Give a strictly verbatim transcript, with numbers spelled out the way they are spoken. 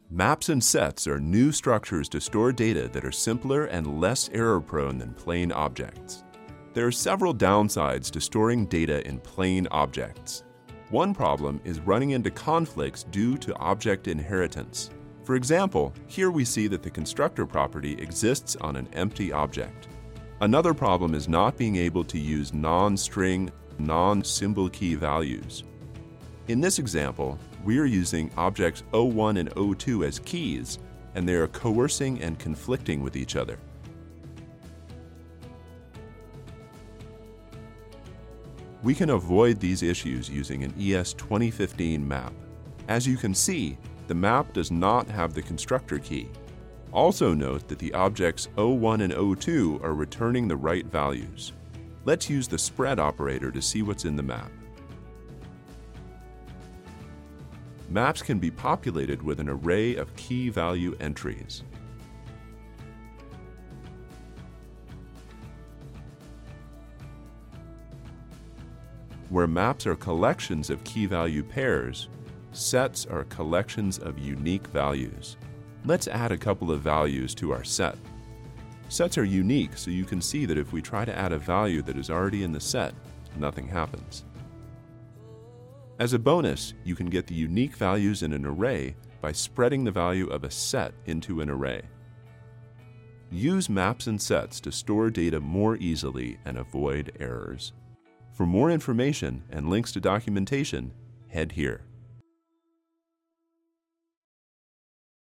Maps and sets are new structures to store data that are simpler and less error-prone than plain objects. There are several downsides to storing data in plain objects. One problem is running into conflicts due to object inheritance. For example, here we see that the constructor property exists on an empty object. Another problem is not being able to use non-string, non-symbol key values. In this example, we are using objects O one and O two as keys, and they are coercing and conflicting with each other. We can avoid these issues using an E S twenty fifteen map. As you can see, the map does not have the constructor key. Also note that the objects O one and O two are returning the right values. Let's use the spread operator to see what's in the map. Maps can be populated with an array of key value entries. Where maps are collections of key value pairs, sets are collections of unique values. Let's add a couple of values to our set. Sets are unique, so you can see that if we try to add a value that is already in the set, nothing happens. As a bonus, you can get the unique values in an array by spreading the value of a set into an array. Use maps and sets to store data more easily and avoid errors. For more information and links to documentation, head here.